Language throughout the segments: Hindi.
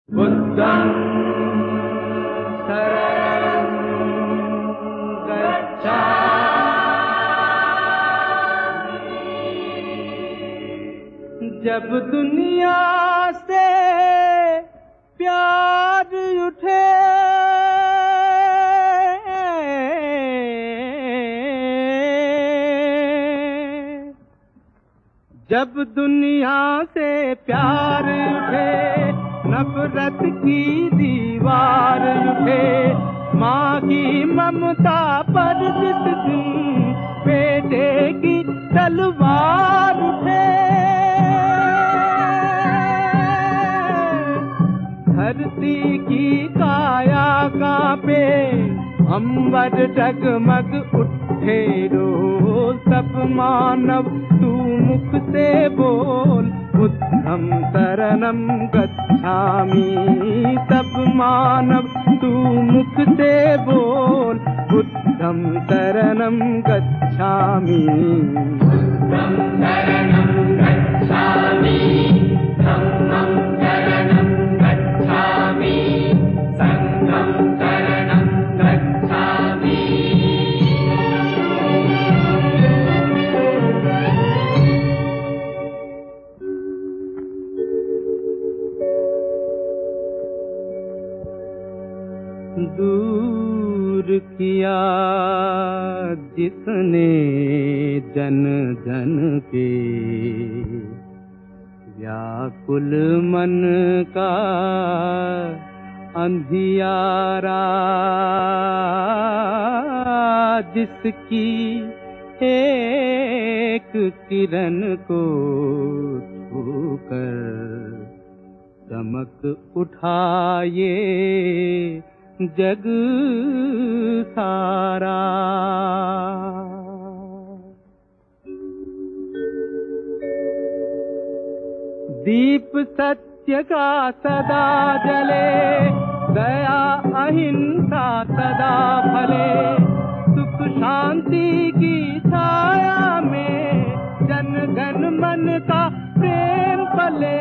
बुद्धं शरणं गच्छामि। जब दुनिया से प्यार उठे, जब दुनिया से प्यार उठे, नफरत की दीवार उठे, माँ की ममता पर जिस दिन बेटे की तलवार उठे, धरती की काया कांपे, अंबर डगमग उठे रोज, सब मानव तू मुख से बोल, बुद्धं शरणं गच्छामि। सब मानव तू मुख से बोल, बुद्धं शरणं गच्छामि। बुद्धं शरणं गच्छामि, धम्मं शरणं गच्छामि, संघं शरणं गच्छामि। दूर किया जिसने जन जन के, व्याकुल मन का अंधियारा, जिसकी एक किरण को छूकर चमक उठाए जग सारा। दीप सत्य का सदा जले, दया अहिंसा सदा फले, सुख शांति की छाया में जन गण मन का प्रेम पले।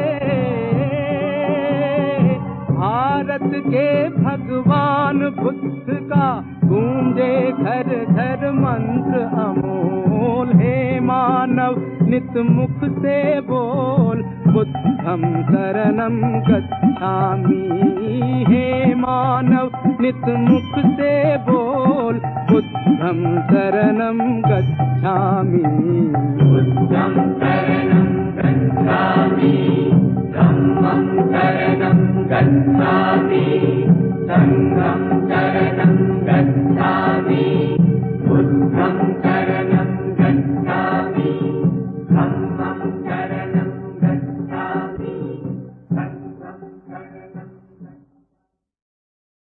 भारत के भगवान बुद्ध का गूंजे घर घर मंत्र अमोल, हे मानव नित मुख से बोल, बुद्धं शरणं गच्छामि। हे मानव नित मुख से बोल, बुद्धं शरणं गच्छामि। बुद्धं शरणं गच्छामि, धम्मं शरणं गच्छामि, संघं